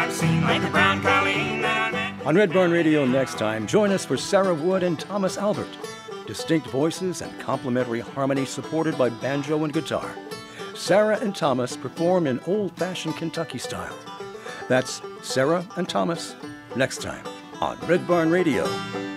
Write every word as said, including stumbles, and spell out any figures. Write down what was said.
I've seen, like the brown Colleen that I met. On Red Barn Radio next time, join us for Sarah Wood and Thomas Albert. Distinct voices and complementary harmony supported by banjo and guitar. Sarah and Thomas perform in old-fashioned Kentucky style. That's Sarah and Thomas next time on Red Barn Radio.